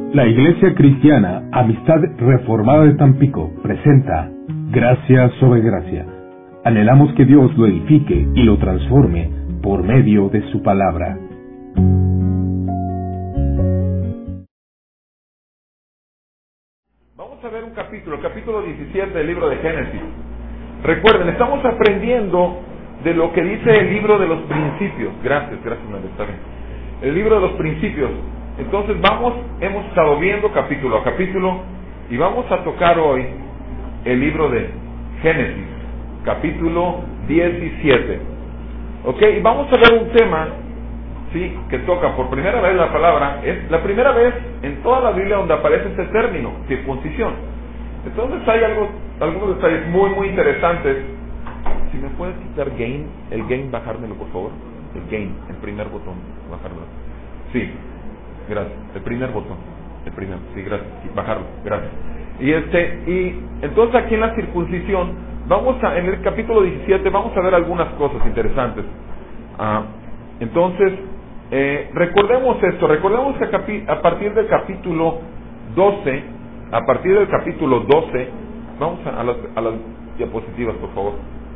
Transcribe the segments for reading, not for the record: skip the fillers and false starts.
La Iglesia Cristiana Amistad Reformada de Tampico presenta Gracia sobre Gracia. Anhelamos que Dios lo edifique y lo transforme por medio de su palabra. Vamos a ver un capítulo, el capítulo 17 del libro de Génesis. Recuerden, estamos aprendiendo de lo que dice el libro de los principios. Gracias, María, está bien. El libro de los principios. Entonces hemos estado viendo capítulo a capítulo y vamos a tocar hoy el libro de Génesis, capítulo 17. ¿Ok? Y vamos a ver un tema, sí, que toca por primera vez la palabra. Es la primera vez en toda la Biblia donde aparece este término, circuncisión. Entonces hay algunos detalles muy, muy interesantes. Si me puedes quitar el gain, bajármelo por favor. El gain, el primer botón, bajármelo. Sí, gracias. El primer botón, sí, gracias. Sí, bajarlo, gracias. Y entonces aquí en la circuncisión, en el capítulo 17, vamos a ver algunas cosas interesantes. Entonces, recordemos esto, que a partir del capítulo 12, vamos a las diapositivas, por favor.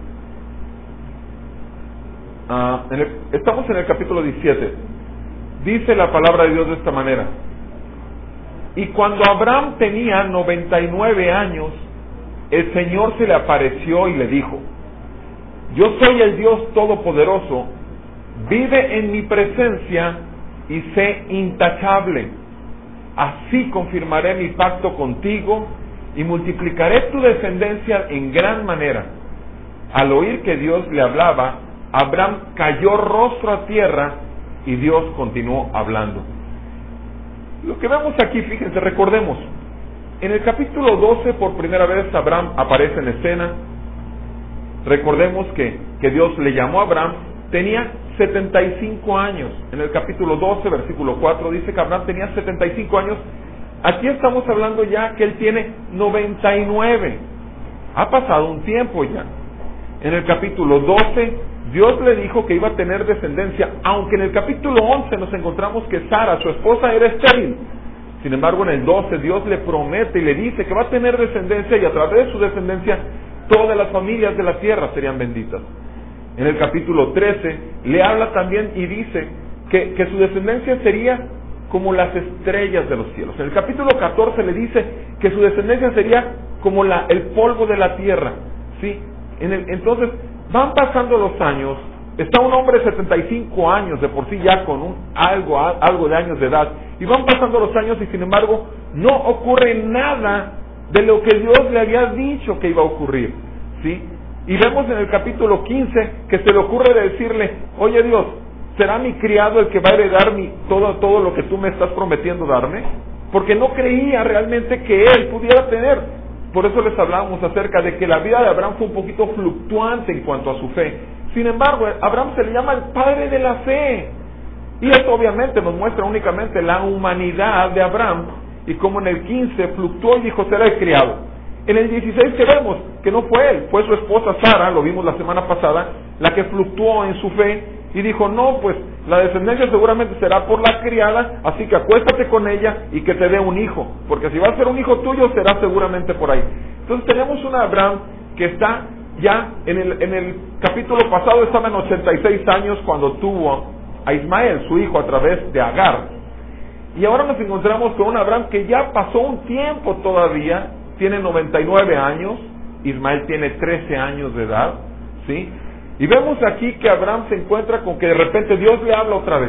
Estamos en el capítulo 17. Dice la palabra de Dios de esta manera: y cuando Abraham tenía 99 años, el Señor se le apareció y le dijo: yo soy el Dios Todopoderoso, vive en mi presencia y sé intachable. Así confirmaré mi pacto contigo y multiplicaré tu descendencia en gran manera. Al oír que Dios le hablaba, Abraham cayó rostro a tierra y Dios continuó hablando. Lo que vemos aquí, fíjense, recordemos, en el capítulo 12 por primera vez Abraham aparece en escena. Recordemos que Dios le llamó a Abraham, tenía 75 años. En el capítulo 12, versículo 4, dice que Abraham tenía 75 años. Aquí estamos hablando ya que él tiene 99. Ha pasado un tiempo ya. En el capítulo 12, Dios le dijo que iba a tener descendencia, aunque en el capítulo 11 nos encontramos que Sara, su esposa, era estéril. Sin embargo, en el 12 Dios le promete y le dice que va a tener descendencia, y a través de su descendencia todas las familias de la tierra serían benditas. En el capítulo 13 le habla también y dice que su descendencia sería como las estrellas de los cielos. En el capítulo 14 le dice que su descendencia sería como el polvo de la tierra, ¿sí? Entonces van pasando los años. Está un hombre de 75 años de por sí ya con algo de años de edad, y van pasando los años y sin embargo no ocurre nada de lo que Dios le había dicho que iba a ocurrir, ¿sí? Y vemos en el capítulo 15 que se le ocurre decirle: oye Dios, ¿será mi criado el que va a heredar todo lo que tú me estás prometiendo darme? Porque no creía realmente que él pudiera tener. Por eso les hablamos acerca de que la vida de Abraham fue un poquito fluctuante en cuanto a su fe. Sin embargo, a Abraham se le llama el padre de la fe. Y esto obviamente nos muestra únicamente la humanidad de Abraham, y como en el 15 fluctuó y dijo: será el criado. En el 16 que vemos que no fue él, fue su esposa Sara, lo vimos la semana pasada, la que fluctuó en su fe y dijo: no, pues la descendencia seguramente será por la criada, así que acuéstate con ella y que te dé un hijo, porque si va a ser un hijo tuyo será seguramente por ahí. Entonces tenemos un Abraham que está ya en el capítulo pasado, estaba en 86 años cuando tuvo a Ismael, su hijo, a través de Agar. Y ahora nos encontramos con un Abraham que ya pasó un tiempo todavía, tiene 99 años, Ismael tiene 13 años de edad, ¿sí? Y vemos aquí que Abraham se encuentra con que de repente Dios le habla otra vez.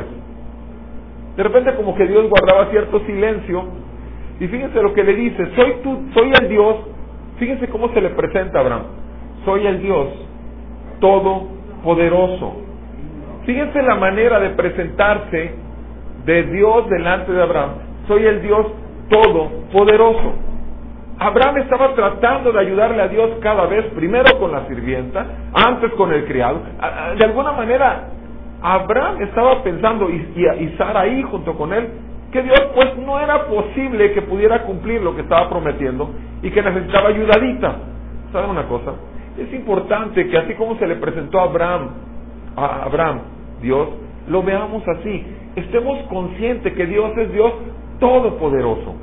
De repente como que Dios guardaba cierto silencio, y fíjense lo que le dice: soy el Dios. Fíjense cómo se le presenta a Abraham: soy el Dios Todopoderoso. Fíjense la manera de presentarse de Dios delante de Abraham: soy el Dios Todopoderoso. Abraham estaba tratando de ayudarle a Dios cada vez, primero con la sirvienta, antes con el criado. De alguna manera, Abraham estaba pensando, y Sara ahí junto con él, que Dios pues no era posible que pudiera cumplir lo que estaba prometiendo y que necesitaba ayudadita. ¿Saben una cosa? Es importante que así como se le presentó a Abraham, Dios, lo veamos así. Estemos conscientes que Dios es Dios todopoderoso.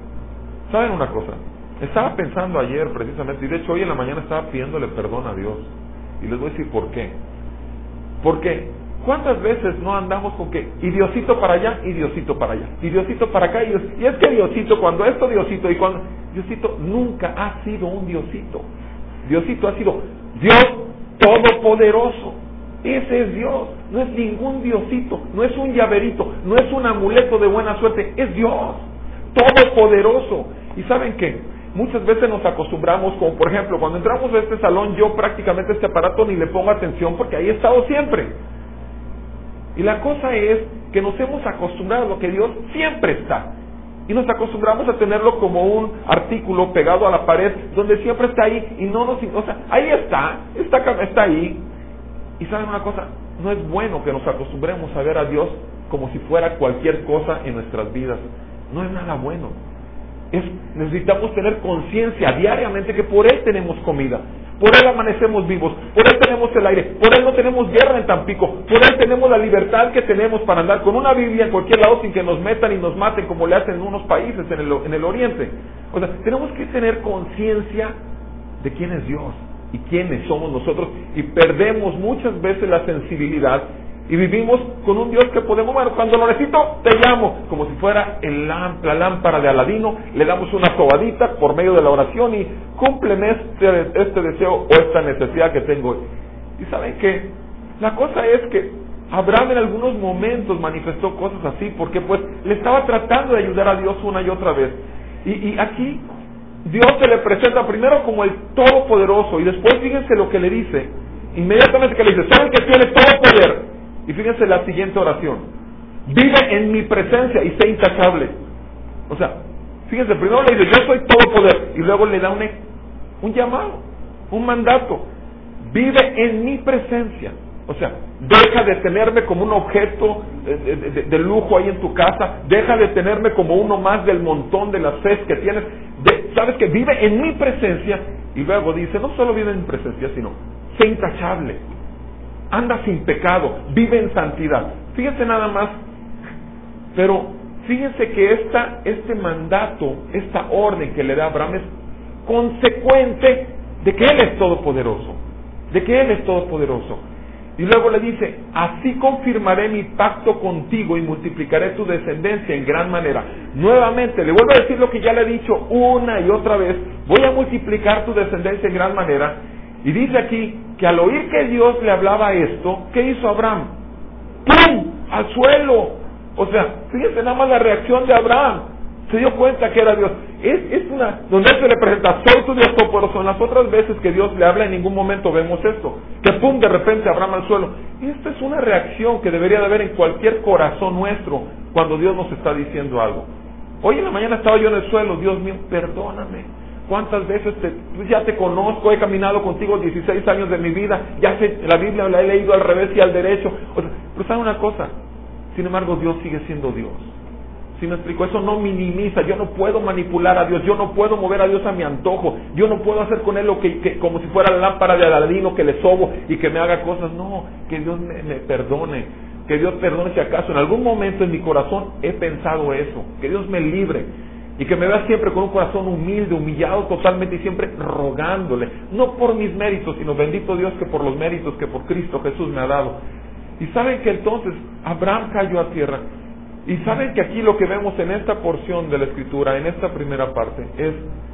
¿Saben una cosa? Estaba pensando ayer precisamente, y de hecho hoy en la mañana estaba pidiéndole perdón a Dios. Y les voy a decir por qué. Porque ¿cuántas veces no andamos con que, y Diosito para allá, y Diosito para allá, y Diosito para acá, y es que Diosito, cuando esto Diosito, y cuando... Diosito nunca ha sido un Diosito. Diosito ha sido Dios Todopoderoso. Ese es Dios, no es ningún Diosito, no es un llaverito, no es un amuleto de buena suerte, es Dios Todopoderoso. ¿Y saben qué? Muchas veces nos acostumbramos, como por ejemplo, cuando entramos a este salón, yo prácticamente a este aparato ni le pongo atención porque ahí he estado siempre. Y la cosa es que nos hemos acostumbrado a lo que Dios siempre está. Y nos acostumbramos a tenerlo como un artículo pegado a la pared, donde siempre está ahí, y no nos... O sea, ahí está ahí. Y ¿saben una cosa? No es bueno que nos acostumbremos a ver a Dios como si fuera cualquier cosa en nuestras vidas. No es nada bueno. Necesitamos tener conciencia diariamente que por Él tenemos comida, por Él amanecemos vivos, por Él tenemos el aire, por Él no tenemos guerra en Tampico, por Él tenemos la libertad que tenemos para andar con una Biblia en cualquier lado sin que nos metan y nos maten como le hacen en unos países en el oriente. O sea, tenemos que tener conciencia de quién es Dios y quiénes somos nosotros, y perdemos muchas veces la sensibilidad y vivimos con un Dios que podemos, bueno, cuando lo necesito, te llamo, como si fuera la lámpara de Aladino, le damos una sobadita por medio de la oración y cúmpleme este deseo o esta necesidad que tengo. Y ¿saben qué? La cosa es que Abraham en algunos momentos manifestó cosas así, porque pues le estaba tratando de ayudar a Dios una y otra vez. Y aquí Dios se le presenta primero como el Todopoderoso, y después fíjense lo que le dice, inmediatamente que le dice, ¿saben que tiene todo poder? Y fíjense la siguiente oración, vive en mi presencia y sé intachable. O sea, fíjense, primero le dice, yo soy todo poder, y luego le da un llamado, un mandato, vive en mi presencia. O sea, deja de tenerme como un objeto de lujo ahí en tu casa, deja de tenerme como uno más del montón de las fe que tienes, sabes que vive en mi presencia. Y luego dice, no solo vive en mi presencia, sino sé intachable, anda sin pecado, vive en santidad. Fíjense nada más, pero fíjense que este mandato, esta orden que le da Abraham es consecuente de que Él es todopoderoso, de que Él es todopoderoso. Y luego le dice, así confirmaré mi pacto contigo y multiplicaré tu descendencia en gran manera. Nuevamente, le vuelvo a decir lo que ya le he dicho una y otra vez, voy a multiplicar tu descendencia en gran manera. Y dice aquí que al oír que Dios le hablaba esto, ¿qué hizo Abraham? ¡Pum! ¡Al suelo! O sea, fíjense nada más la reacción de Abraham. Se dio cuenta que era Dios. Es una, donde Él se le presenta, soy tu Dios todopoderoso. En las otras veces que Dios le habla, en ningún momento vemos esto. Que pum, de repente Abraham al suelo. Y esta es una reacción que debería de haber en cualquier corazón nuestro cuando Dios nos está diciendo algo. Hoy en la mañana estaba yo en el suelo, Dios mío, perdóname. ¿Cuántas veces ya te conozco, he caminado contigo 16 años de mi vida, ya sé, la Biblia la he leído al revés y al derecho? O sea, pero ¿sabe una cosa? Sin embargo, Dios sigue siendo Dios. ¿Sí me explico? Eso no minimiza. Yo no puedo manipular a Dios, yo no puedo mover a Dios a mi antojo, yo no puedo hacer con Él lo que como si fuera la lámpara de Aladino, que le sobo y que me haga cosas. No, que Dios me perdone, que Dios perdone si acaso en algún momento en mi corazón he pensado eso, que Dios me libre y que me vea siempre con un corazón humilde, humillado totalmente y siempre rogándole, no por mis méritos, sino bendito Dios que por los méritos que por Cristo Jesús me ha dado. Y saben que entonces Abraham cayó a tierra. Y saben que aquí lo que vemos en esta porción de la Escritura, en esta primera parte, es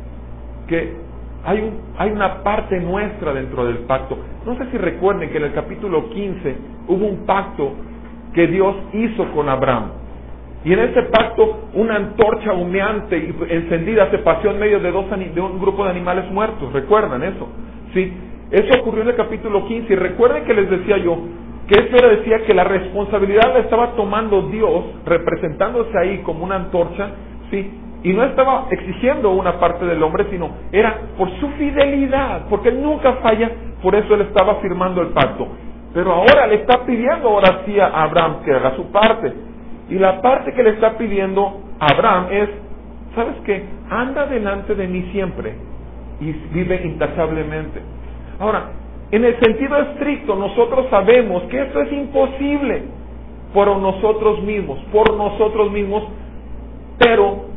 que hay una parte nuestra dentro del pacto. No sé si recuerden que en el capítulo 15 hubo un pacto que Dios hizo con Abraham. Y en ese pacto una antorcha humeante y encendida se paseó en medio de un grupo de animales muertos. ¿Recuerdan eso? Sí. Eso ocurrió en el capítulo 15. Y recuerden que les decía yo que eso decía que la responsabilidad la estaba tomando Dios, representándose ahí como una antorcha, ¿sí? Y no estaba exigiendo una parte del hombre, sino era por su fidelidad, porque Él nunca falla, por eso Él estaba firmando el pacto. Pero ahora le está pidiendo ahora sí a Abraham que haga su parte. Y la parte que le está pidiendo a Abraham es, ¿sabes qué? Anda delante de mí siempre y vive intachablemente. Ahora, en el sentido estricto, nosotros sabemos que esto es imposible por nosotros mismos, pero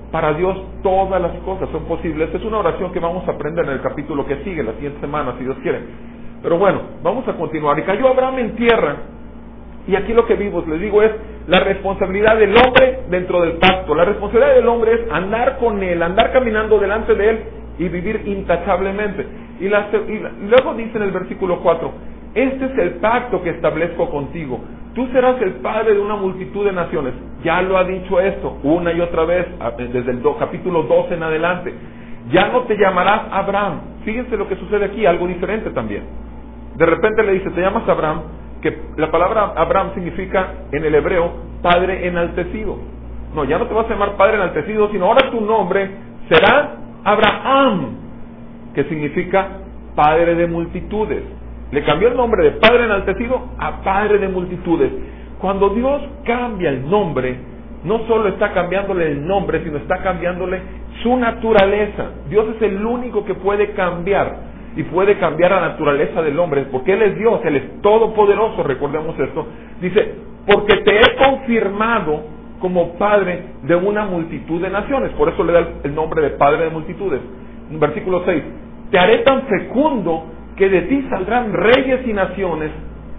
Para Dios todas las cosas son posibles. Es una oración que vamos a aprender en el capítulo que sigue, la siguiente semana, si Dios quiere. Pero bueno, vamos a continuar. Y cayó Abraham en tierra. Y aquí lo que vimos, les digo, es la responsabilidad del hombre dentro del pacto. La responsabilidad del hombre es andar con él, andar caminando delante de él y vivir intachablemente. Y luego dice en el versículo 4, este es el pacto que establezco contigo. Tú serás el padre de una multitud de naciones. Ya lo ha dicho esto una y otra vez, desde el capítulo 12 en adelante. Ya no te llamarás Abraham. Fíjense lo que sucede aquí, algo diferente también. De repente le dice, te llamas Abraham, que la palabra Abraham significa en el hebreo padre enaltecido. No, ya no te vas a llamar padre enaltecido, sino ahora tu nombre será Abraham, que significa padre de multitudes. Le cambió el nombre de padre enaltecido a padre de multitudes. Cuando Dios cambia el nombre, no solo está cambiándole el nombre, sino está cambiándole su naturaleza. Dios es el único que puede cambiar, y puede cambiar la naturaleza del hombre, porque Él es Dios, Él es todopoderoso, recordemos esto. Dice, porque te he confirmado como padre de una multitud de naciones. Por eso le da el nombre de padre de multitudes. Versículo 6, te haré tan fecundo que de ti saldrán reyes y naciones,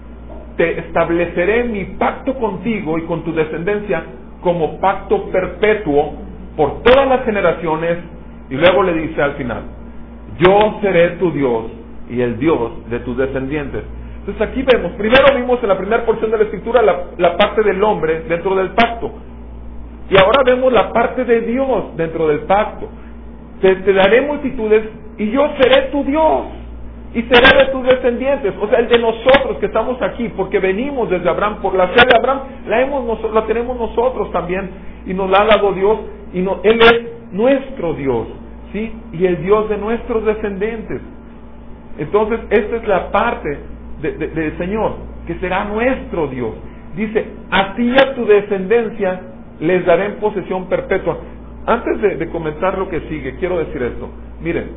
te estableceré mi pacto contigo y con tu descendencia como pacto perpetuo por todas las generaciones. Y luego le dice al final, yo seré tu Dios y el Dios de tus descendientes. Entonces aquí primero vimos en la primera porción de la Escritura la parte del hombre dentro del pacto. Y ahora vemos la parte de Dios dentro del pacto. Te daré multitudes y yo seré tu Dios y seré de tus descendientes. O sea, el de nosotros que estamos aquí, porque venimos desde Abraham, por la fe de Abraham, la tenemos nosotros también, y nos la ha dado Dios, y Él es nuestro Dios, ¿sí? Y el Dios de nuestros descendientes. Entonces, esta es la parte del Señor, que será nuestro Dios. Dice, a ti y a tu descendencia les daré en posesión perpetua. Antes de comentar lo que sigue, quiero decir esto. Miren,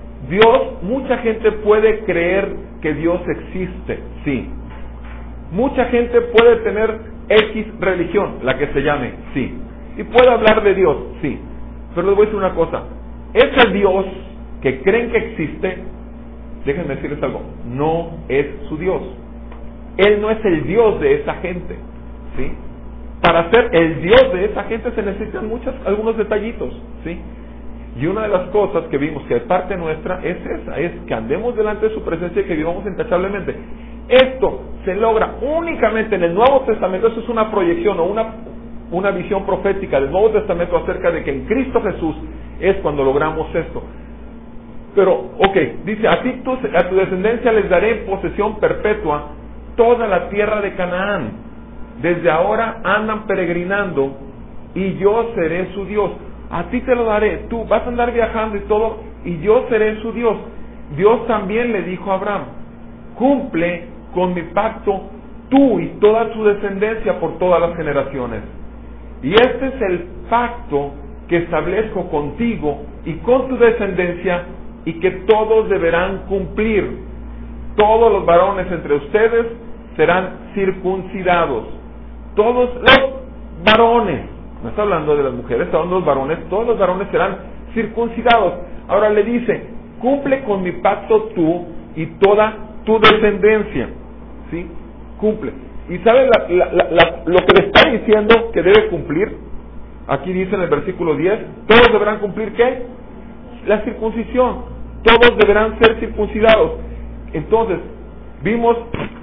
mucha gente puede creer que Dios existe, sí. Mucha gente puede tener X religión, la que se llame, sí. Y puede hablar de Dios, sí. Pero les voy a decir una cosa. Ese Dios que creen que existe, déjenme decirles algo, no es su Dios. Él no es el Dios de esa gente, ¿sí? Para ser el Dios de esa gente se necesitan algunos detallitos, ¿sí? Y una de las cosas que vimos que de parte nuestra es esa, es que andemos delante de su presencia y que vivamos intachablemente. Esto se logra únicamente en el Nuevo Testamento. Eso es una proyección o una visión profética del Nuevo Testamento acerca de que en Cristo Jesús es cuando logramos esto. Pero, dice, a tu descendencia les daré en posesión perpetua toda la tierra de Canaán. Desde ahora andan peregrinando y yo seré su Dios. A ti te lo daré, tú vas a andar viajando y todo, y yo seré su Dios. Dios también le dijo a Abraham, cumple con mi pacto tú y toda tu descendencia por todas las generaciones. Y este es el pacto que establezco contigo y con tu descendencia, y que todos deberán cumplir. Todos los varones entre ustedes serán circuncidados. Todos los varones, no está hablando de las mujeres, está hablando de los varones, todos los varones serán circuncidados. Ahora le dice, cumple con mi pacto tú y toda tu descendencia, ¿sí? Cumple. ¿Y sabe lo que le está diciendo que debe cumplir? Aquí dice en el versículo 10, todos deberán cumplir ¿qué? La circuncisión. Todos deberán ser circuncidados. Entonces, vimos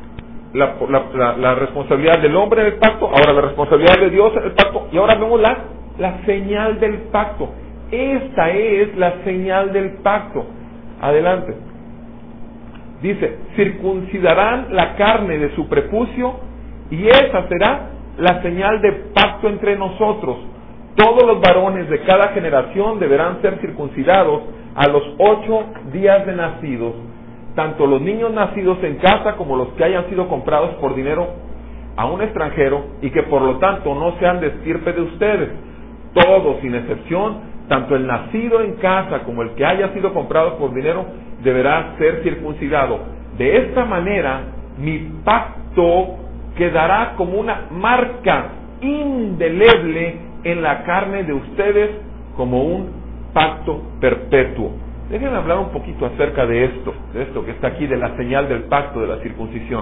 la responsabilidad del hombre en el pacto, ahora la responsabilidad de Dios en el pacto, y ahora vemos la señal del pacto. Esta es la señal del pacto. Adelante. Dice, circuncidarán la carne de su prepucio, y esa será la señal de pacto entre nosotros. Todos los varones de cada generación deberán ser circuncidados a los 8 días de nacidos, tanto los niños nacidos en casa como los que hayan sido comprados por dinero a un extranjero, y que por lo tanto no sean de estirpe de ustedes. Todos, sin excepción, tanto el nacido en casa como el que haya sido comprado por dinero, deberá ser circuncidado. De esta manera, mi pacto quedará como una marca indeleble en la carne de ustedes como un pacto perpetuo. Déjenme hablar un poquito acerca de esto que está aquí, de la señal del pacto, de la circuncisión.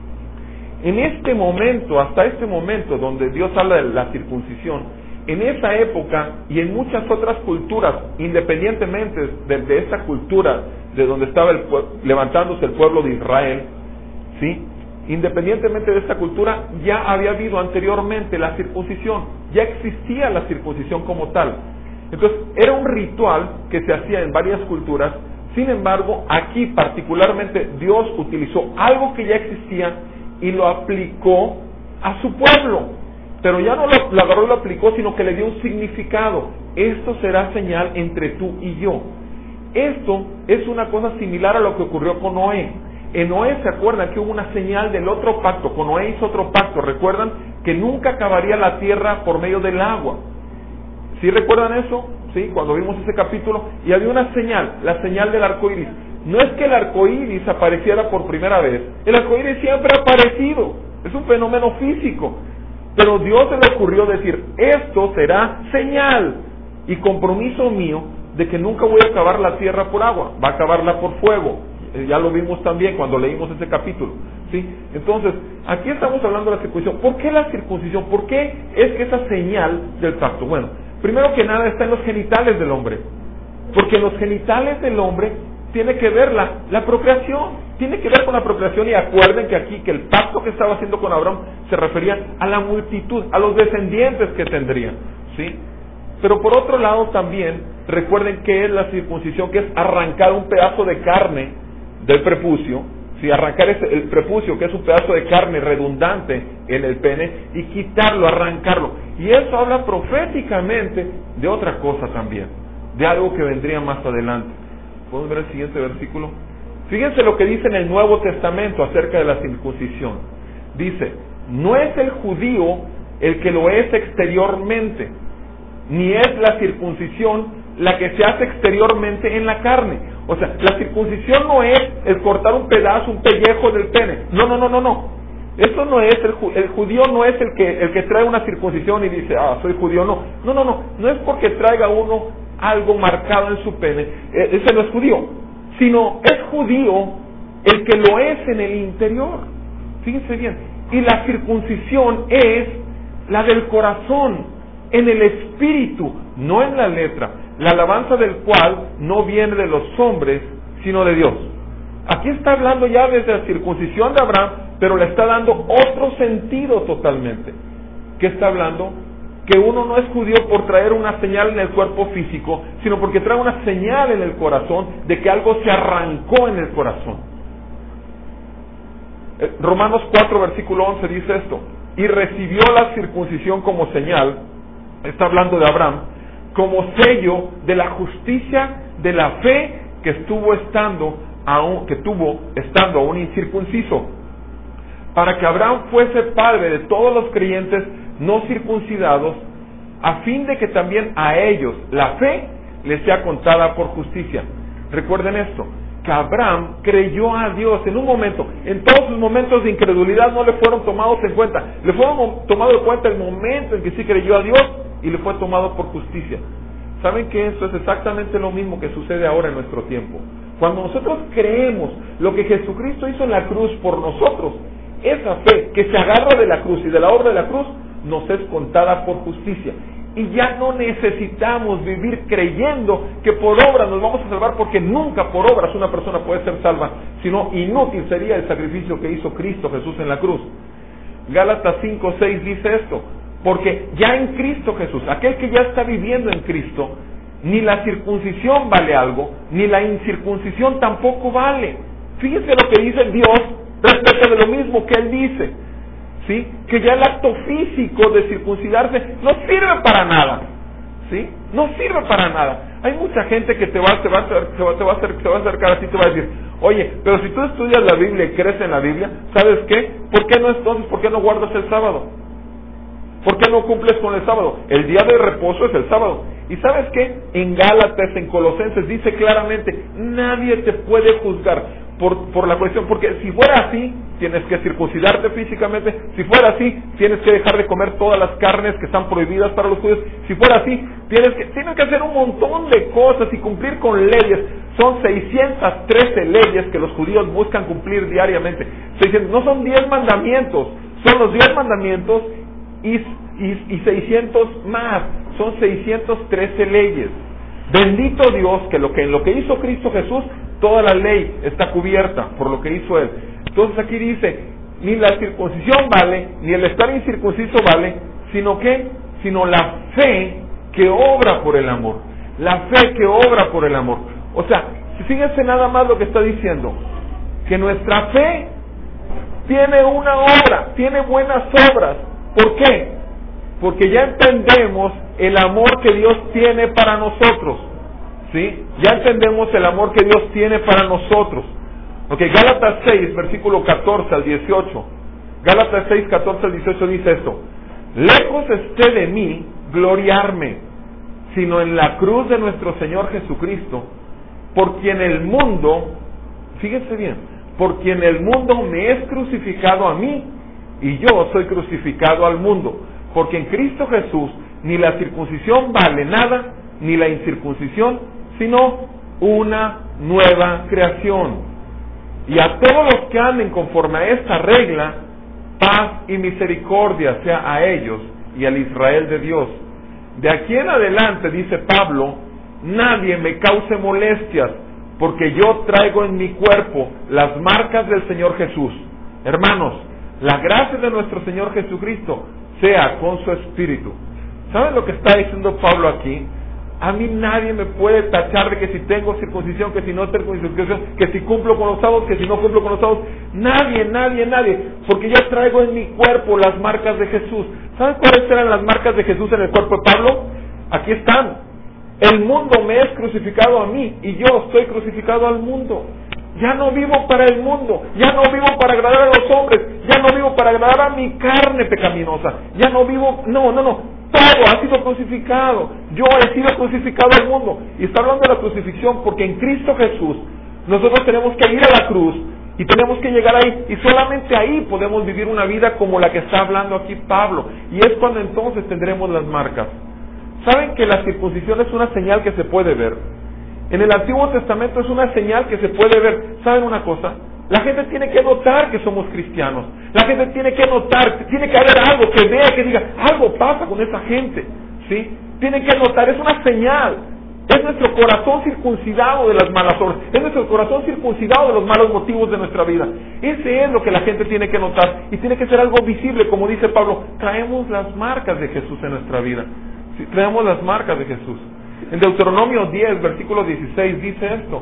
En este momento, hasta este momento donde Dios habla de la circuncisión, en esa época y en muchas otras culturas, independientemente de esta cultura de donde estaba levantándose el pueblo de Israel, ¿sí? Independientemente de esta cultura, ya había habido anteriormente la circuncisión, ya existía la circuncisión como tal. Entonces, era un ritual que se hacía en varias culturas. Sin embargo, aquí particularmente Dios utilizó algo que ya existía y lo aplicó a su pueblo. Pero ya no lo agarró y lo aplicó, sino que le dio un significado. Esto será señal entre tú y yo. Esto es una cosa similar a lo que ocurrió con Noé. En Noé, ¿se acuerdan que hubo una señal del otro pacto? Con Noé hizo otro pacto. ¿Recuerdan? Que nunca acabaría la tierra por medio del agua. ¿Sí recuerdan eso? ¿Sí? Cuando vimos ese capítulo. Y había una señal, la señal del arco iris. No es que el arco iris apareciera por primera vez. El arco iris siempre ha aparecido. Es un fenómeno físico. Pero Dios se le ocurrió decir, esto será señal y compromiso mío de que nunca voy a acabar la tierra por agua, va a acabarla por fuego. Ya lo vimos también cuando leímos ese capítulo, ¿sí? Entonces, aquí estamos hablando de la circuncisión. ¿Por qué la circuncisión? ¿Por qué es que esa señal del pacto? Bueno, primero que nada está en los genitales del hombre, porque en los genitales del hombre tiene que ver la procreación, tiene que ver con la procreación. Y acuerden que aquí, que el pacto que estaba haciendo con Abraham se refería a la multitud, a los descendientes que tendrían, ¿sí? Pero por otro lado también, recuerden que es la circuncisión, que es arrancar un pedazo de carne del prepucio, ¿sí? Arrancar el prepucio, que es un pedazo de carne redundante en el pene, y quitarlo, arrancarlo. Y eso habla proféticamente de otra cosa también, de algo que vendría más adelante. ¿Podemos ver el siguiente versículo? Fíjense lo que dice en el Nuevo Testamento acerca de la circuncisión. Dice, no es el judío el que lo es exteriormente, ni es la circuncisión la que se hace exteriormente en la carne. O sea, la circuncisión no es el cortar un pedazo, un pellejo del pene. No. Eso no es, el judío no es el que trae una circuncisión y dice, soy judío. No es porque traiga uno algo marcado en su pene, ese no es judío, sino es judío el que lo es en el interior. Fíjense bien, y la circuncisión es la del corazón, en el espíritu, no en la letra, la alabanza del cual no viene de los hombres, sino de Dios. Aquí está hablando ya desde la circuncisión de Abraham, pero le está dando otro sentido totalmente. ¿Qué está hablando? Que uno no es judío por traer una señal en el cuerpo físico, sino porque trae una señal en el corazón de que algo se arrancó en el corazón. Romanos 4, versículo 11 dice esto, y recibió la circuncisión como señal, está hablando de Abraham, como sello de la justicia de la fe que tuvo estando aún incircunciso, para que Abraham fuese padre de todos los creyentes no circuncidados, a fin de que también a ellos la fe les sea contada por justicia. Recuerden esto, que Abraham creyó a Dios en un momento. En todos sus momentos de incredulidad no le fueron tomados en cuenta. Le fueron tomados en cuenta el momento en que sí creyó a Dios y le fue tomado por justicia. ¿Saben que esto es exactamente lo mismo que sucede ahora en nuestro tiempo? Cuando nosotros creemos lo que Jesucristo hizo en la cruz por nosotros, esa fe que se agarra de la cruz y de la obra de la cruz nos es contada por justicia. Y ya no necesitamos vivir creyendo que por obras nos vamos a salvar, porque nunca por obras una persona puede ser salva, sino inútil sería el sacrificio que hizo Cristo Jesús en la cruz. Gálatas 5:6 dice esto, porque ya en Cristo Jesús, aquel que ya está viviendo en Cristo, ni la circuncisión vale algo, ni la incircuncisión tampoco vale. Fíjense lo que dice Dios respecto de lo mismo que Él dice, ¿sí? Que ya el acto físico de circuncidarse no sirve para nada, ¿sí? No sirve para nada. Hay mucha gente que se va a acercar así y te va a decir, oye, pero si tú estudias la Biblia y crees en la Biblia, ¿sabes qué? ¿Por qué no guardas el sábado? ¿Por qué no cumples con el sábado? El día de reposo es el sábado. ¿Y sabes qué? En Gálatas, en Colosenses dice claramente, nadie te puede juzgar por la cuestión, porque si fuera así, tienes que circuncidarte físicamente, si fuera así, tienes que dejar de comer todas las carnes que están prohibidas para los judíos, si fuera así, tienes que hacer un montón de cosas y cumplir con leyes. Son 613 leyes que los judíos buscan cumplir diariamente. No son 10 mandamientos, son los 10 mandamientos y 600 más, son 613 leyes. Bendito Dios que en lo que hizo Cristo Jesús, toda la ley está cubierta por lo que hizo Él. Entonces aquí dice, ni la circuncisión vale, ni el estar incircunciso vale, sino la fe que obra por el amor. La fe que obra por el amor. O sea, fíjense nada más lo que está diciendo, que nuestra fe tiene una obra, tiene buenas obras. ¿Por qué? Porque ya entendemos el amor que Dios tiene para nosotros, ¿sí? Ya entendemos el amor que Dios tiene para nosotros. Ok, Gálatas 6, versículo 14 al 18. Gálatas 6, 14 al 18 dice esto: lejos esté de mí gloriarme, sino en la cruz de nuestro Señor Jesucristo, por quien el mundo, fíjense bien, por quien el mundo me es crucificado a mí, y yo soy crucificado al mundo. Porque en Cristo Jesús ni la circuncisión vale nada, ni la incircuncisión, sino una nueva creación. Y a todos los que anden conforme a esta regla, paz y misericordia sea a ellos y al Israel de Dios. De aquí en adelante, dice Pablo, nadie me cause molestias, porque yo traigo en mi cuerpo las marcas del Señor Jesús. Hermanos, la gracia de nuestro Señor Jesucristo sea con su espíritu. ¿Saben lo que está diciendo Pablo aquí? A mí nadie me puede tachar de que si tengo circuncisión, que si no tengo circuncisión, que si cumplo con los sábados, que si no cumplo con los sábados. Nadie, porque yo traigo en mi cuerpo las marcas de Jesús. ¿Saben cuáles eran las marcas de Jesús en el cuerpo de Pablo? Aquí están. El mundo me es crucificado a mí y yo estoy crucificado al mundo. Ya no vivo para el mundo, ya no vivo para agradar a los hombres, ya no vivo para agradar a mi carne pecaminosa, ya no vivo, no, todo ha sido crucificado. Yo he sido crucificado al mundo. Y está hablando de la crucifixión porque en Cristo Jesús nosotros tenemos que ir a la cruz y tenemos que llegar ahí, y solamente ahí podemos vivir una vida como la que está hablando aquí Pablo, y es cuando entonces tendremos las marcas. ¿Saben que la circuncisión es una señal que se puede ver? En el Antiguo Testamento es una señal que se puede ver. ¿Saben una cosa? La gente tiene que notar que somos cristianos. La gente tiene que notar, tiene que haber algo que vea, que diga, algo pasa con esa gente, ¿sí? Tienen que notar, es una señal. Es nuestro corazón circuncidado de las malas obras. Es nuestro corazón circuncidado de los malos motivos de nuestra vida. Ese es lo que la gente tiene que notar. Y tiene que ser algo visible, como dice Pablo. Traemos las marcas de Jesús en nuestra vida. Sí, traemos las marcas de Jesús. En Deuteronomio 10, versículo 16 dice esto: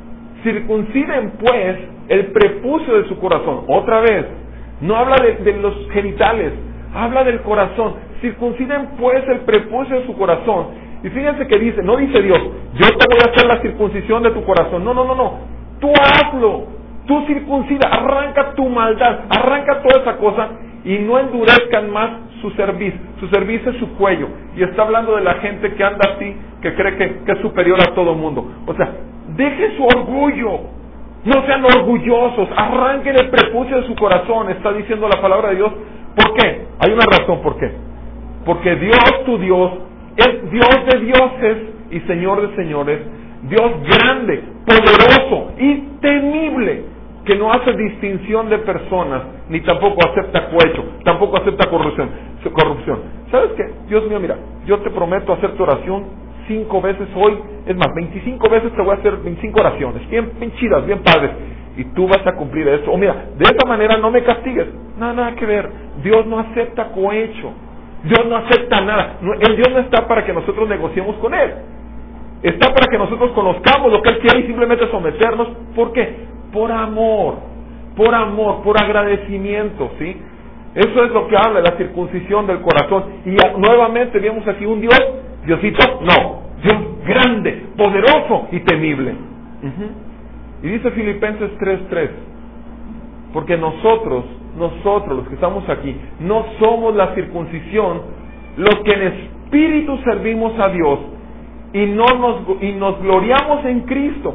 circunciden pues el prepucio de su corazón. Otra vez, no habla de los genitales, habla del corazón. Circunciden pues el prepucio de su corazón. Y fíjense que dice, no dice Dios, yo te voy a hacer la circuncisión de tu corazón. No. Tú hazlo, tú circuncida, arranca tu maldad, arranca toda esa cosa y no endurezcan más su cerviz. Su cerviz es su cuello. Y está hablando de la gente que anda así, que cree que es superior a todo mundo. O sea, deje su orgullo. No sean orgullosos. Arranquen el prepucio de su corazón. Está diciendo la palabra de Dios. ¿Por qué? Hay una razón por qué. Porque Dios, tu Dios, es Dios de dioses y Señor de señores. Dios grande, poderoso y temible, que no hace distinción de personas, ni tampoco acepta cohecho, tampoco acepta corrupción. ¿Sabes qué? Dios mío, mira, yo te prometo hacer tu oración 5 veces hoy, es más, 25 veces te voy a hacer 25 oraciones, bien chidas, bien padres, y tú vas a cumplir eso. O mira, de esta manera no me castigues. Nada que ver. Dios no acepta cohecho. Dios no acepta nada. El Dios no está para que nosotros negociemos con Él. Está para que nosotros conozcamos lo que Él quiere y simplemente someternos. ¿Por qué? Por amor, por agradecimiento, ¿sí? Eso es lo que habla de la circuncisión del corazón. Y nuevamente vemos aquí un Dios, Diosito, no, Dios grande, poderoso y temible. Y dice Filipenses 3:3, porque nosotros los que estamos aquí, no somos la circuncisión, los que en espíritu servimos a Dios y nos gloriamos en Cristo,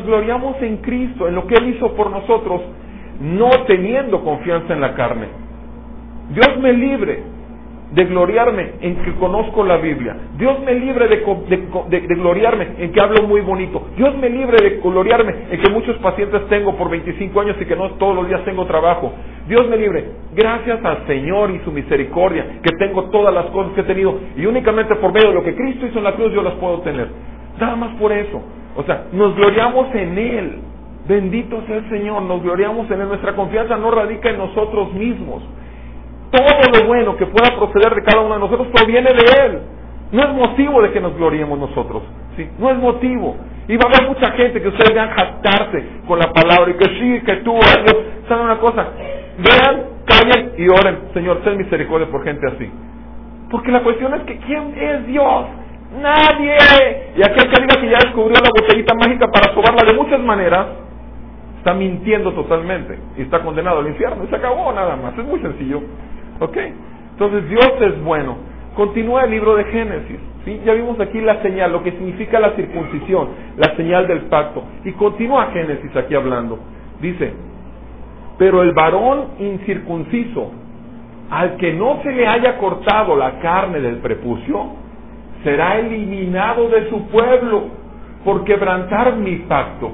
en lo que Él hizo por nosotros, no teniendo confianza en la carne. Dios me libre de gloriarme en que conozco la Biblia. Dios me libre de gloriarme en que hablo muy bonito. Dios me libre de gloriarme en que muchos pacientes tengo por 25 años y que no todos los días tengo trabajo. Dios me libre, gracias al Señor y su misericordia, que tengo todas las cosas que he tenido, y únicamente por medio de lo que Cristo hizo en la cruz yo las puedo tener. Nada más por eso. O sea, nos gloriamos en Él. Bendito sea el Señor, nos gloriamos en Él. Nuestra confianza no radica en nosotros mismos. Todo lo bueno que pueda proceder de cada uno de nosotros proviene de Él. No es motivo de que nos gloriemos nosotros, ¿sí? No es motivo. Y va a haber mucha gente que ustedes vean jactarse con la palabra y que sí, que tú, Dios. ¿Saben una cosa? Vean, callen y oren. Señor, ten misericordia por gente así. Porque la cuestión es que ¿quién es Dios? Nadie. Y aquel que diga que ya descubrió la botellita mágica para sobarla de muchas maneras, está mintiendo totalmente y está condenado al infierno. Y se acabó nada más. Es muy sencillo. ¿Ok? Entonces Dios es bueno. Continúa el libro de Génesis, ¿sí? Ya vimos aquí la señal, lo que significa la circuncisión, la señal del pacto. Y continúa Génesis aquí hablando. Dice, pero el varón incircunciso, al que no se le haya cortado la carne del prepucio, será eliminado de su pueblo por quebrantar mi pacto.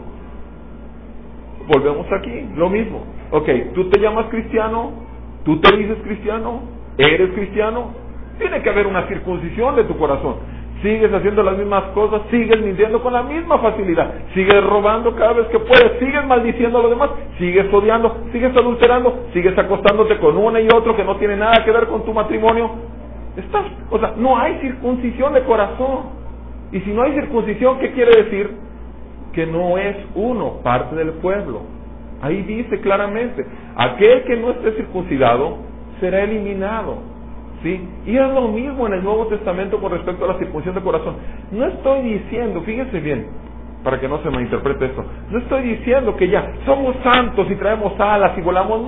Volvemos aquí, lo mismo. Ok, tú te llamas cristiano, tú te dices cristiano, eres cristiano, tiene que haber una circuncisión de tu corazón. Sigues haciendo las mismas cosas, sigues mintiendo con la misma facilidad, sigues robando cada vez que puedes, sigues maldiciendo a los demás, sigues odiando, sigues adulterando, sigues acostándote con una y otro que no tiene nada que ver con tu matrimonio. No hay circuncisión de corazón. Y si no hay circuncisión, ¿qué quiere decir? Que no es uno, parte del pueblo. Ahí dice claramente, aquel que no esté circuncidado será eliminado. ¿Sí? Y es lo mismo en el Nuevo Testamento con respecto a la circuncisión de corazón. No estoy diciendo, fíjense bien, para que no se malinterprete esto, no estoy diciendo que ya somos santos y traemos alas y volamos.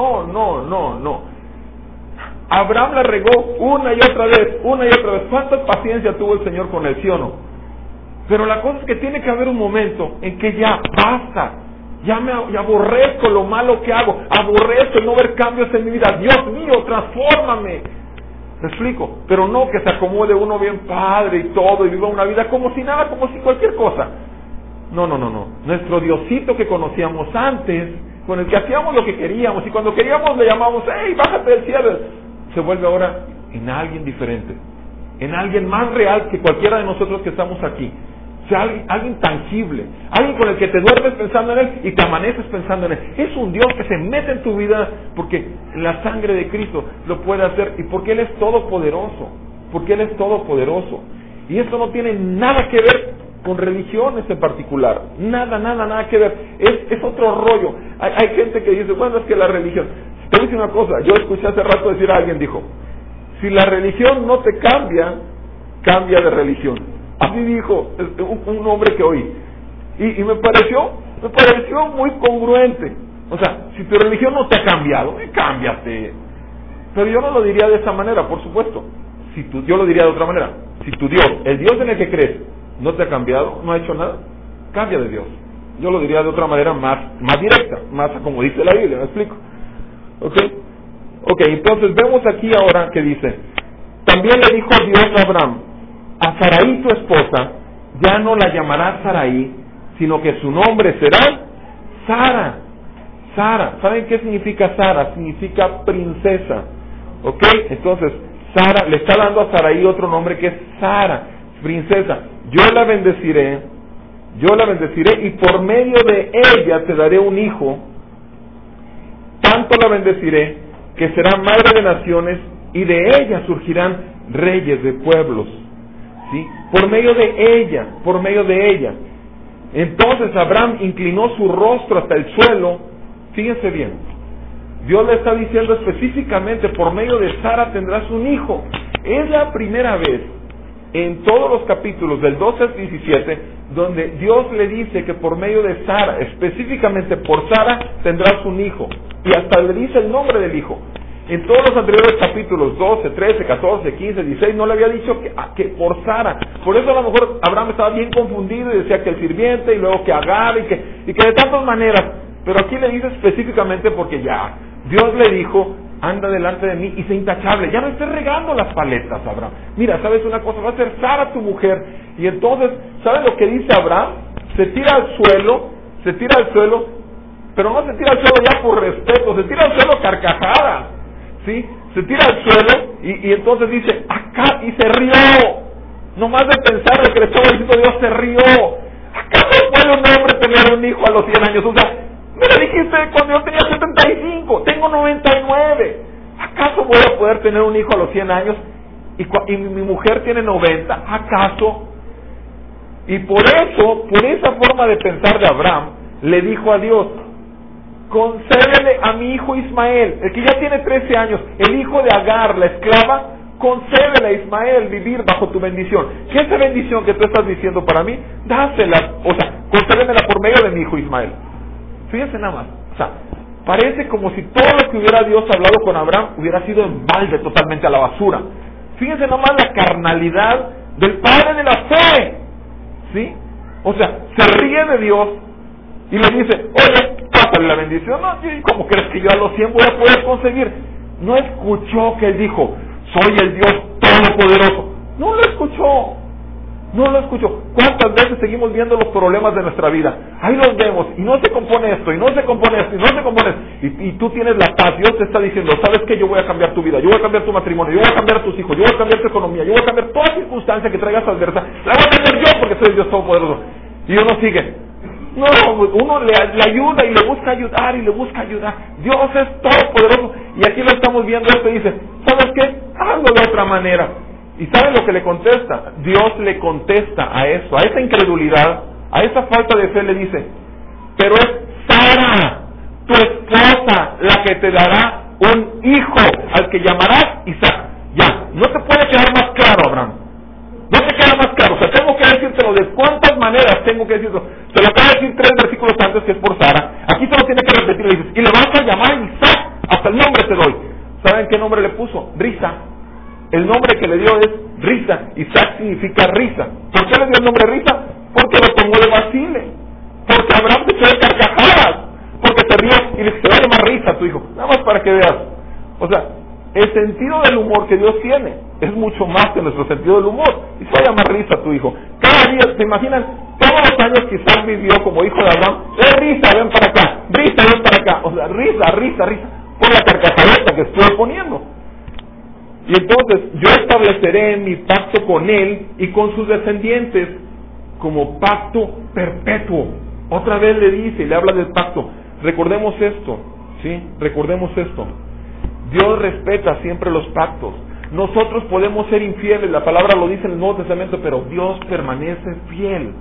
No. Abraham la regó una y otra vez. ¿Cuánta paciencia tuvo el Señor con él, sí o no? Pero la cosa es que tiene que haber un momento en que ya basta. Ya aborrezco lo malo que hago, aborrezco el no ver cambios en mi vida. Dios mío, transfórmame. ¿Me explico? Pero no que se acomode uno bien padre y todo y viva una vida como si nada, como si cualquier cosa. No. Nuestro Diosito que conocíamos antes, con el que hacíamos lo que queríamos y cuando queríamos le llamamos, ¡hey, bájate del cielo! Se vuelve ahora en alguien diferente, en alguien más real que cualquiera de nosotros que estamos aquí. O sea, alguien tangible, alguien con el que te duermes pensando en Él y te amaneces pensando en Él. Es un Dios que se mete en tu vida porque la sangre de Cristo lo puede hacer y porque Él es todopoderoso. Y esto no tiene nada que ver con religiones en particular. Nada que ver. Es otro rollo. Hay gente que dice, bueno, es que la religión... Te voy a decir una cosa, yo escuché hace rato decir a alguien, dijo, si la religión no te cambia, cambia de religión. Así dijo un hombre que oí. Y me pareció muy congruente. O sea, si tu religión no te ha cambiado, cámbiate. Pero yo no lo diría de esa manera, por supuesto. Yo lo diría de otra manera. Si tu Dios, el Dios en el que crees, no te ha cambiado, no ha hecho nada, cambia de Dios. Yo lo diría de otra manera más directa, más como dice la Biblia, ¿me explico? Ok, entonces vemos aquí ahora que dice, también le dijo Dios a Abraham, a Sarai tu esposa, ya no la llamarás Sarai, sino que su nombre será Sara. ¿Saben qué significa Sara? Significa princesa. ¿Ok? Entonces, Sara le está dando a Sarai otro nombre que es Sara, princesa. Yo la bendeciré y por medio de ella te daré un hijo. Tanto la bendeciré que será madre de naciones y de ella surgirán reyes de pueblos. ¿Sí? Por medio de ella. Entonces Abraham inclinó su rostro hasta el suelo. Fíjense bien, Dios le está diciendo específicamente, por medio de Sara tendrás un hijo. Es la primera vez en todos los capítulos del 12 al 17 donde Dios le dice que por medio de Sara, específicamente por Sara, tendrás un hijo. Y hasta le dice el nombre del hijo. En todos los anteriores capítulos, 12, 13, 14, 15, 16, no le había dicho que por Sara. Por eso a lo mejor Abraham estaba bien confundido y decía que el sirviente, y luego que Agar, y que de tantas maneras. Pero aquí le dice específicamente porque ya Dios le dijo: anda delante de mí y sé intachable. Ya no estés regando las paletas, Abraham. Mira, ¿sabes una cosa? Va a ser Sara tu mujer. Y entonces, ¿sabes lo que dice Abraham? Se tira al suelo, pero no se tira al suelo ya por respeto, se tira al suelo carcajada, ¿sí? Se tira al suelo y entonces dice: acá, y se rió. Nomás de pensar lo que le estaba diciendo Dios, se rió. ¿Acaso puede un hombre tener un hijo a los 100 años? O sea, me lo dijiste cuando yo tenía 75, tengo 99. ¿Acaso voy a poder tener un hijo a los 100 años? Y mi mujer tiene 90. ¿Acaso? Y por esa forma de pensar de Abraham, le dijo a Dios: concédele a mi hijo Ismael, el que ya tiene 13 años, el hijo de Agar, la esclava, concédele a Ismael vivir bajo tu bendición. ¿Qué es esa bendición que tú estás diciendo para mí? Dásela, o sea, concédemela por medio de mi hijo Ismael. Fíjense nada más, o sea, parece como si todo lo que hubiera Dios hablado con Abraham hubiera sido en balde, totalmente a la basura. Fíjense nada más la carnalidad del padre de la fe, ¿sí? O sea, se ríe de Dios y le dice: oye, pásale la bendición. No, ¿cómo crees que yo a los 100 voy a poder conseguir? No escuchó que él dijo: soy el Dios Todopoderoso. No lo escuchó. ¿Cuántas veces seguimos viendo los problemas de nuestra vida? Ahí los vemos, y no se compone esto, y no se compone esto, y no se compone esto. Y tú tienes la paz. Dios te está diciendo: ¿sabes qué? Yo voy a cambiar tu vida, yo voy a cambiar tu matrimonio, yo voy a cambiar a tus hijos, yo voy a cambiar tu economía, yo voy a cambiar toda circunstancia que traigas adversa. La voy a cambiar yo porque soy el Dios Todopoderoso. Y uno sigue. No, uno le ayuda y le busca ayudar y le busca ayudar. Dios es todopoderoso. Y aquí lo estamos viendo, esto y dice: ¿sabes qué? Hazlo de otra manera. ¿Y saben lo que le contesta? Dios le contesta a eso, a esa incredulidad, a esa falta de fe. Le dice: pero es Sara, tu esposa, la que te dará un hijo, al que llamarás Isaac. Ya, no te puede quedar más claro, Abraham. No te queda más claro. O sea, tengo que decírtelo de cuántas maneras tengo que decirlo. Se lo acabo de decir 3 versículos antes, que es por Sara. Aquí solo tiene que repetir. Le dices: y le vas a llamar Isaac. Hasta el nombre te doy. ¿Saben qué nombre le puso? Risa. El nombre que le dio es Risa. Isaac significa risa. ¿Por qué le dio el nombre Risa? Porque lo tomó de vacile. Porque Abraham se echó de carcajadas. Porque se rió y le dice: se va a llamar Risa tu hijo. Nada más para que veas. O sea, el sentido del humor que Dios tiene es mucho más que nuestro sentido del humor. Y se va a llamar Risa tu hijo. Cada día, ¿se imaginan? Todos los años que Isaac vivió como hijo de Abraham: Risa, ven para acá. Risa, ven para acá. O sea, risa. Por la carcajadota que estoy poniendo. Y entonces yo estableceré mi pacto con él y con sus descendientes como pacto perpetuo. Otra vez le dice y le habla del pacto. Recordemos esto, ¿sí? Recordemos esto. Dios respeta siempre los pactos. Nosotros podemos ser infieles, la palabra lo dice en el Nuevo Testamento, pero Dios permanece fiel,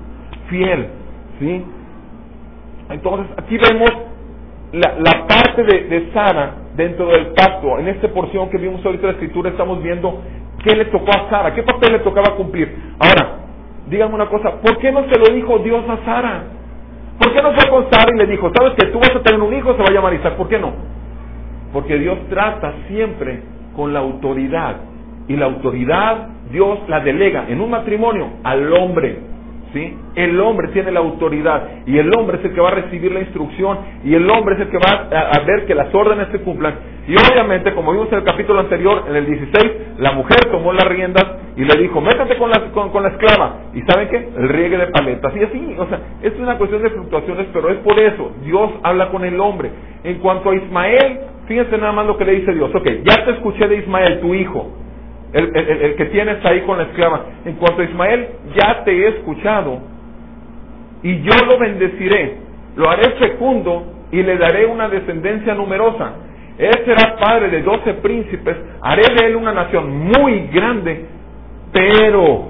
¿sí? Entonces aquí vemos la parte de Sara dentro del pacto. En esta porción que vimos ahorita de la Escritura estamos viendo qué le tocó a Sara, qué papel le tocaba cumplir. Ahora, díganme una cosa: ¿por qué no se lo dijo Dios a Sara? ¿Por qué no fue con Sara y le dijo: sabes que tú vas a tener un hijo, se va a llamar Isaac? ¿Por qué no? Porque Dios trata siempre con la autoridad, y la autoridad Dios la delega en un matrimonio al hombre, ¿sí? El hombre tiene la autoridad, y el hombre es el que va a recibir la instrucción, y el hombre es el que va a ver que las órdenes se cumplan. Y obviamente, como vimos en el capítulo anterior, en el 16, la mujer tomó las riendas y le dijo: métete con la esclava. ¿Y saben qué? El riegue de paletas. Y así, o sea, es una cuestión de fluctuaciones, pero es por eso Dios habla con el hombre. En cuanto a Ismael, fíjense nada más lo que le dice Dios: ok, ya te escuché de Ismael, tu hijo, el que tienes ahí con la esclava. En cuanto a Ismael, ya te he escuchado, y yo lo bendeciré, lo haré fecundo, y le daré una descendencia numerosa. Él será padre de 12 príncipes, haré de él una nación muy grande, pero,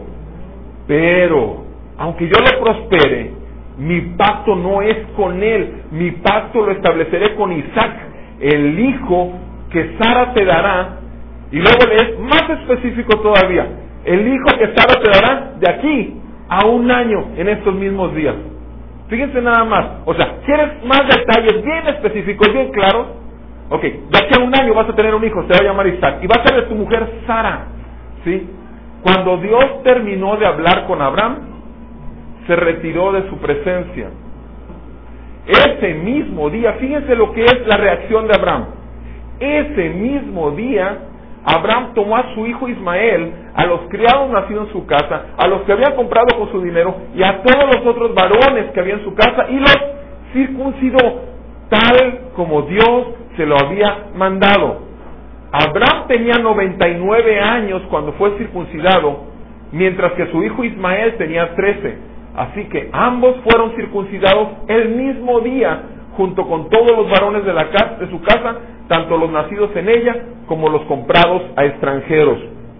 aunque yo lo prospere, mi pacto no es con él, mi pacto lo estableceré con Isaac, el hijo que Sara te dará. Y luego le es más específico todavía: el hijo que Sara te dará de aquí a 1 año en estos mismos días. Fíjense nada más, o sea, ¿quieres más detalles bien específicos, bien claros? Ok, de aquí a un año vas a tener un hijo, se va a llamar Isaac, y va a ser de tu mujer Sara, ¿sí? Cuando Dios terminó de hablar con Abraham, se retiró de su presencia. Ese mismo día, fíjense lo que es la reacción de Abraham. Ese mismo día, Abraham tomó a su hijo Ismael, a los criados nacidos en su casa, a los que habían comprado con su dinero, y a todos los otros varones que había en su casa, y los circuncidó, tal como Dios se lo había mandado. Abraham tenía 99 años cuando fue circuncidado, mientras que su hijo Ismael tenía 13. Así que ambos fueron circuncidados el mismo día, junto con todos los varones de su casa, tanto los nacidos en ella como los comprados a extranjeros.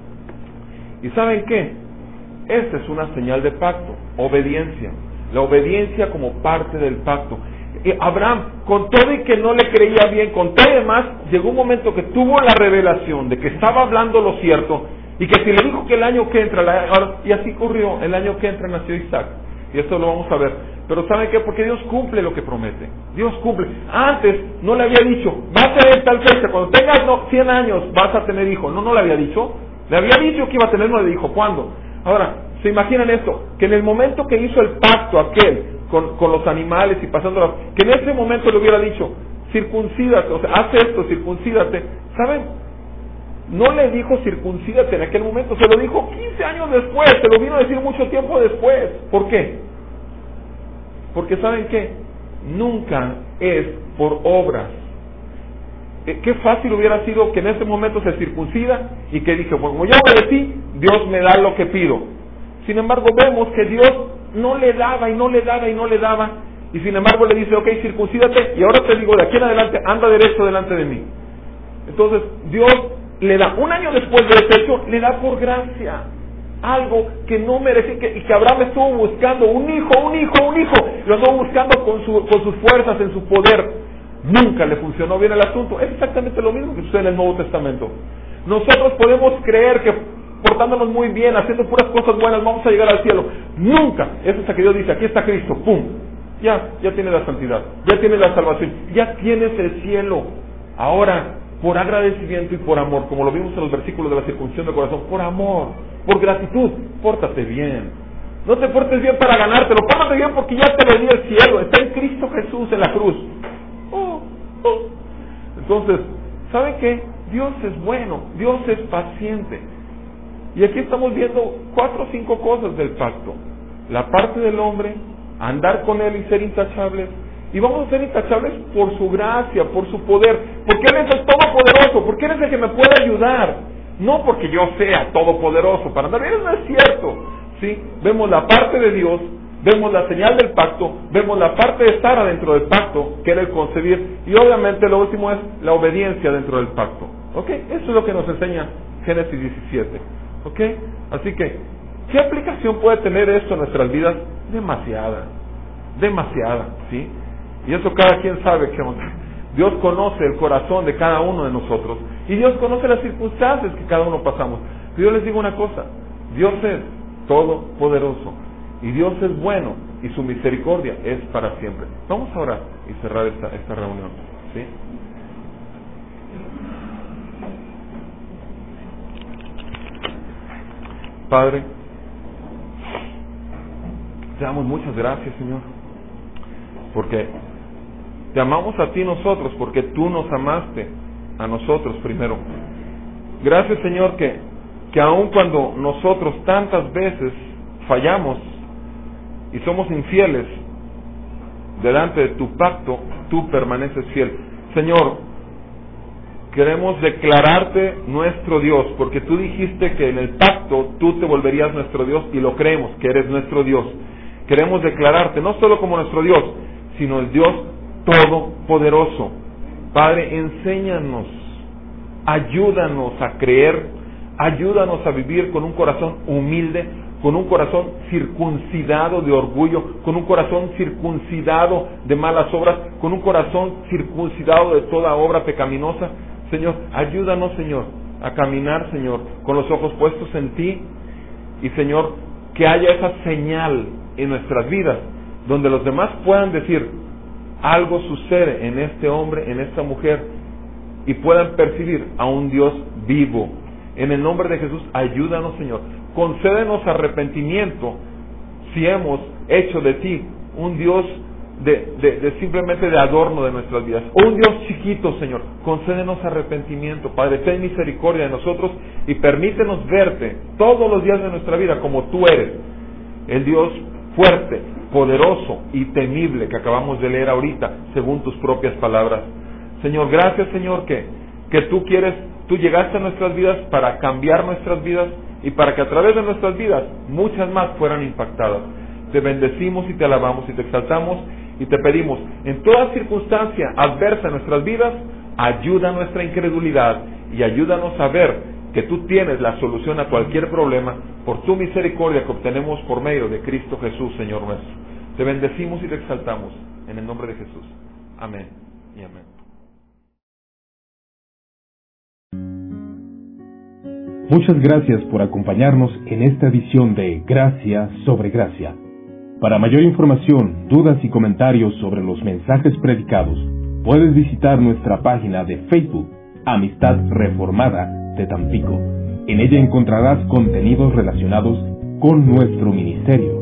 ¿Y saben qué? Esta es una señal de pacto, obediencia. La obediencia como parte del pacto. Y Abraham, con todo y que no le creía bien, con todo y demás, llegó un momento que tuvo la revelación de que estaba hablando lo cierto, y que si le dijo que el año que entra, y así ocurrió, el año que entra nació Isaac. Y esto lo vamos a ver. Pero ¿saben qué? Porque Dios cumple lo que promete. Dios cumple. Antes no le había dicho, va a ser en tal fecha, cuando tengas 100 años vas a tener hijo. No le había dicho. Le había dicho que iba a tener uno de hijo. ¿Cuándo? Ahora, ¿se imaginan esto? Que en el momento que hizo el pacto aquel con los animales y pasándolas, que en ese momento le hubiera dicho, circuncídate, o sea, haz esto, circuncídate. ¿Saben? No le dijo circuncídate en aquel momento, se lo dijo 15 años después, se lo vino a decir mucho tiempo después. ¿Por qué? Porque ¿saben qué? Nunca es por obras. Qué fácil hubiera sido que en ese momento se circuncida y que dije, bueno, como ya obedecí, Dios me da lo que pido. Sin embargo, vemos que Dios no le daba y no le daba y no le daba, y sin embargo le dice, ok, circuncídate, y ahora te digo, de aquí en adelante, anda derecho delante de mí. Entonces, Dios le da, un año después de ese hecho, le da por gracia algo que no merecía, y que Abraham estuvo buscando, un hijo, lo estuvo buscando con sus fuerzas, en su poder. Nunca le funcionó bien el asunto. Es exactamente lo mismo que sucede en el Nuevo Testamento. Nosotros podemos creer que portándonos muy bien, haciendo puras cosas buenas, vamos a llegar al cielo. Nunca. Es hasta que Dios dice, aquí está Cristo, ¡pum! Ya tienes la santidad, ya tienes la salvación, ya tienes el cielo. Ahora, por agradecimiento y por amor, como lo vimos en los versículos de la circuncisión del corazón, por amor, por gratitud, pórtate bien. No te portes bien para ganártelo, pórtate bien porque ya te venía el cielo, está en Cristo Jesús en la cruz. Entonces, ¿saben qué? Dios es bueno, Dios es paciente. Y aquí estamos viendo 4 o 5 cosas del pacto. La parte del hombre, andar con Él y ser intachables. Y vamos a ser intachables por su gracia, por su poder, porque Él es el todopoderoso, porque Él es el que me puede ayudar. No porque yo sea todopoderoso para andar bien, eso no es cierto. ¿Sí? Vemos la parte de Dios, vemos la señal del pacto, vemos la parte de estar adentro del pacto, que era el concebir, y obviamente lo último es la obediencia dentro del pacto. ¿Ok? Eso es lo que nos enseña Génesis 17. ¿Ok? Así que, ¿qué aplicación puede tener esto en nuestras vidas? Demasiada, ¿sí? Y eso cada quien sabe que Dios conoce el corazón de cada uno de nosotros, y Dios conoce las circunstancias que cada uno pasamos. Pero yo les digo una cosa, Dios es todopoderoso, y Dios es bueno, y su misericordia es para siempre. Vamos a orar y cerrar esta reunión, ¿sí? Padre, te damos muchas gracias, Señor, porque te amamos a ti nosotros, porque tú nos amaste a nosotros primero. Gracias, Señor, que aun cuando nosotros tantas veces fallamos y somos infieles delante de tu pacto, tú permaneces fiel. Señor, queremos declararte nuestro Dios, porque tú dijiste que en el pacto tú te volverías nuestro Dios, y lo creemos, que eres nuestro Dios. Queremos declararte no solo como nuestro Dios, sino el Dios todopoderoso. Padre, enséñanos, ayúdanos a creer, ayúdanos a vivir con un corazón humilde, con un corazón circuncidado de orgullo, con un corazón circuncidado de malas obras, con un corazón circuncidado de toda obra pecaminosa. Señor, ayúdanos, Señor, a caminar, Señor, con los ojos puestos en ti, y Señor, que haya esa señal en nuestras vidas, donde los demás puedan decir, algo sucede en este hombre, en esta mujer, y puedan percibir a un Dios vivo. En el nombre de Jesús, ayúdanos, Señor. Concédenos arrepentimiento si hemos hecho de ti un Dios de simplemente de adorno de nuestras vidas, o un Dios chiquito, Señor. Concédenos arrepentimiento, Padre. Ten misericordia de nosotros y permítenos verte todos los días de nuestra vida como tú eres, el Dios fuerte, poderoso y temible que acabamos de leer ahorita, según tus propias palabras. Señor, gracias, Señor, que tú llegaste a nuestras vidas para cambiar nuestras vidas y para que a través de nuestras vidas muchas más fueran impactadas. Te bendecimos y te alabamos y te exaltamos y te pedimos, en toda circunstancia adversa en nuestras vidas, ayuda a nuestra incredulidad y ayúdanos a ver que tú tienes la solución a cualquier problema por tu misericordia que obtenemos por medio de Cristo Jesús, Señor nuestro. Te bendecimos y te exaltamos en el nombre de Jesús. Amén y amén. Muchas gracias por acompañarnos en esta edición de Gracia sobre Gracia. Para mayor información, dudas y comentarios sobre los mensajes predicados, puedes visitar nuestra página de Facebook, Amistad Reformada de Tampico. En ella encontrarás contenidos relacionados con nuestro ministerio.